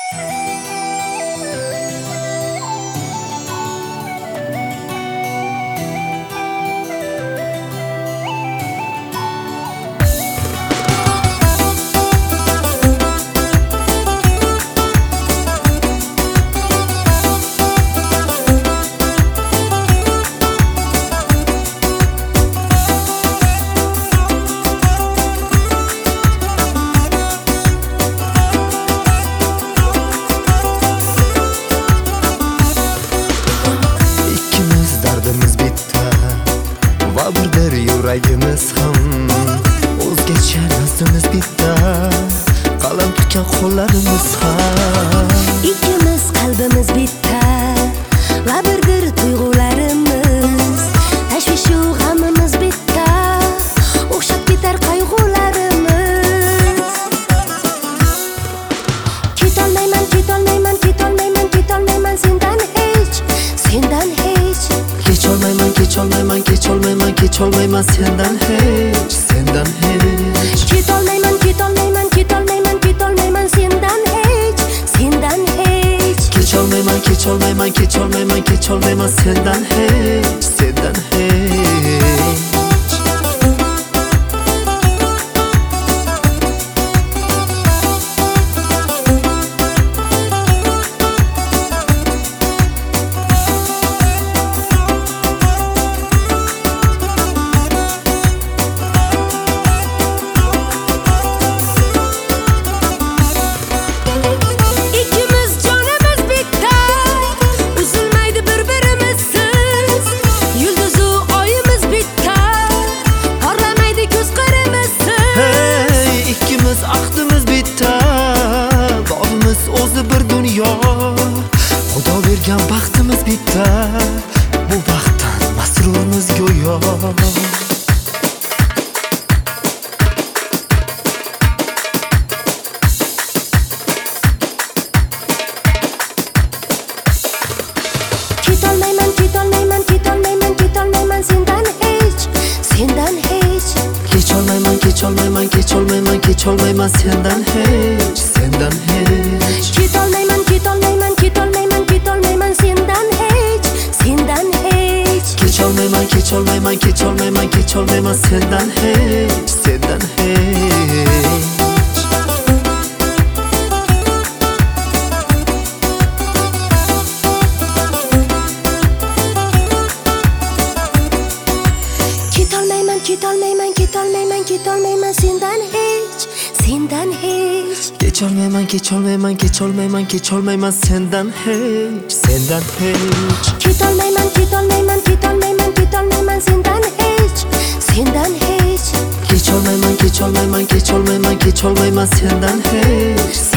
birdir yuragimiz ham o'zgacha nazdimiz bitta qalam tutgan qo'llarimiz ham ikkimiz qalbimiz bitta va birdir tuyg'ularimiz tashvishu g'amimiz bitta o'xshab ketar qayg'ularimiz ketolmayman ketolmayman ketolmayman ketolmayman sendan hech kecholmayman kecholmayman kecholmayman kecholmayman sendan hech ketolmayman ketolmayman ketolmayman ketolmayman sendan hech kecholmayman kecholmayman kecholmayman kecholmayman sendan hech Ahdimiz bitta, borimiz o'zi bir dunyo. Xudo bergan baxtimiz bitta, bu baxtdan masrurmiz go'yo. ketolmayman ketolmayman ketolmayman ketolmayman sendan hech kecholmayman kecholmayman kecholmayman kecholmayman sendan hech ketolmayman ketolmayman ketolmayman ketolmayman sendan hech kecholmayman kecholmayman kecholmayman kecholmayman sendan hech ketolmayman ketolmayman ketolmayman ketolmayman sendan hech kecholmayman kecholmayman kecholmayman kecholmayman sendan hech ketolmayman ketolmayman ketolmayman ketolmayman sendan hech kecholmayman kecholmayman kecholmayman kecholmayman sendan hech